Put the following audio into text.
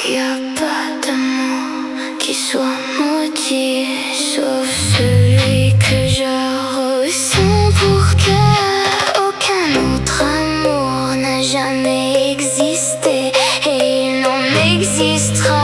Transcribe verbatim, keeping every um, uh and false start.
Y a pas d'amour qui soit maudit, sauf celui que je ressens pour toi. Aucun autre amour n'a jamais existé et il n'en existera